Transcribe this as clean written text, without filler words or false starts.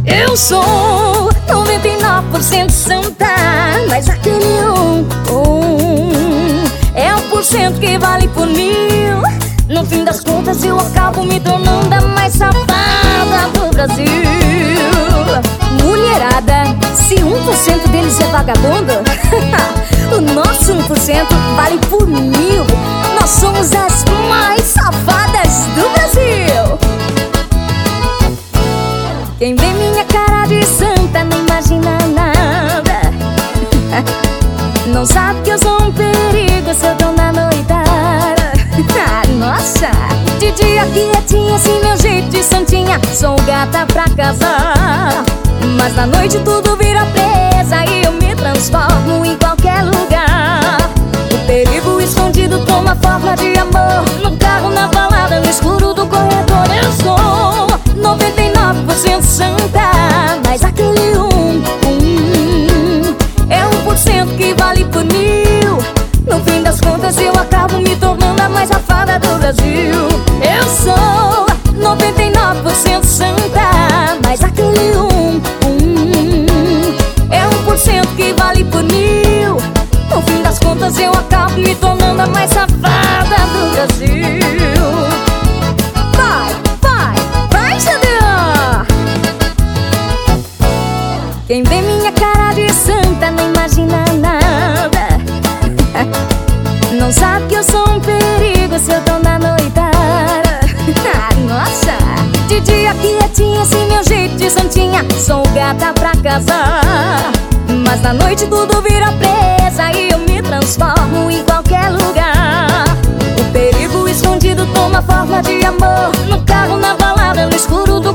Eu sou 99% santa, mas aquele é 1% que vale por 1000. No fim das contas eu acabo me tornando a mais safada do Brasil. Mulherada, se 1% deles é vagabundo, o nosso 1% vale por 1000. Nós somos as mais safadas do Brasil. Quem vê minha cara de santa não imagina nada. Não sabe que eu sou um perigo se eu tô na noitada. Nossa, de dia quietinha, assim meu jeito de santinha, sou gata pra casar. Mas na noite tudo vira presa e eu me transformo em qualquer lugar. O perigo escondido toma forma de amor, no carro, na balada, no escuro do corredor. Eu sou 99% santa, mas aquele é 1% que vale por 1000. No fim das contas eu acabo me tornando a mais safada do Brasil. Eu sou 99% santa, mas aquele é 1% que vale por 1000. No fim das contas eu acabo me tornando a mais safada do Brasil. Vai, vai, vai, Xandão! Quem vê minha cara de santa não imagina nada. Não sabe que eu sou um perigo se eu tô na noitada. Nossa, de dia quietinha, assim meu jeito de santinha, sou gata pra casar. Mas na noite tudo vira presa e eu me transformo em qualquer lugar. O perigo escondido toma forma de amor, no carro, na balada, no escuro do